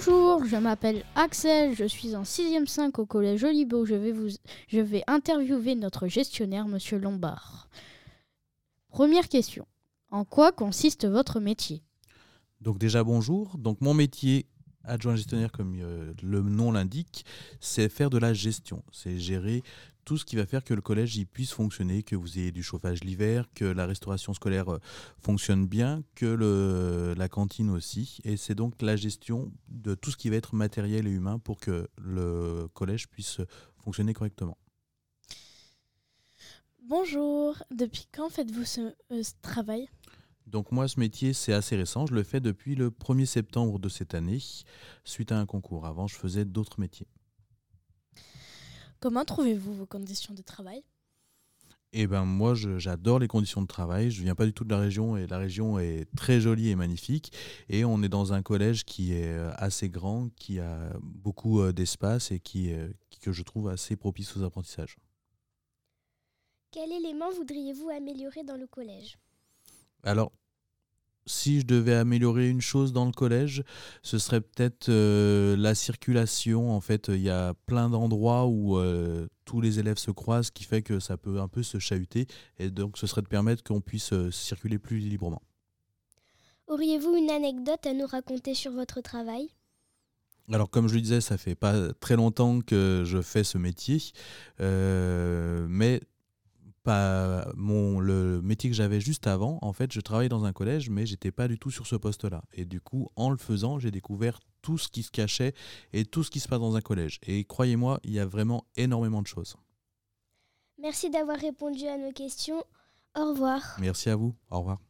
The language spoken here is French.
Bonjour, je m'appelle Axel, je suis en 6e 5 au collège Olibo. Je vais interviewer notre gestionnaire, Monsieur Lombard. Première question, en quoi consiste votre métier ? Donc déjà bonjour, donc mon métier adjoint gestionnaire comme le nom l'indique, c'est faire de la gestion, c'est gérer tout ce qui va faire que le collège puisse fonctionner, que vous ayez du chauffage l'hiver, que la restauration scolaire fonctionne bien, que la cantine aussi, et c'est donc la gestion de tout ce qui va être matériel et humain pour que le collège puisse fonctionner correctement. Bonjour, depuis quand faites-vous ce travail ? Donc moi, ce métier, c'est assez récent. Je le fais depuis le 1er septembre de cette année, suite à un concours. Avant, je faisais d'autres métiers. Comment trouvez-vous vos conditions de travail ? Eh ben moi, j'adore les conditions de travail. Je viens pas du tout de la région et la région est très jolie et magnifique. Et on est dans un collège qui est assez grand, qui a beaucoup d'espace et que je trouve assez propice aux apprentissages. Quel élément voudriez-vous améliorer dans le collège ? Alors, si je devais améliorer une chose dans le collège, ce serait peut-être la circulation. En fait, il y a plein d'endroits où tous les élèves se croisent, ce qui fait que ça peut un peu se chahuter. Et donc, ce serait de permettre qu'on puisse circuler plus librement. Auriez-vous une anecdote à nous raconter sur votre travail ? Alors, comme je le disais, ça fait pas très longtemps que je fais ce métier, mais le métier que j'avais juste avant, en fait, je travaillais dans un collège, mais j'étais pas du tout sur ce poste-là. Et du coup, en le faisant, j'ai découvert tout ce qui se cachait et tout ce qui se passe dans un collège. Et croyez-moi, il y a vraiment énormément de choses. Merci d'avoir répondu à nos questions. Au revoir. Merci à vous. Au revoir.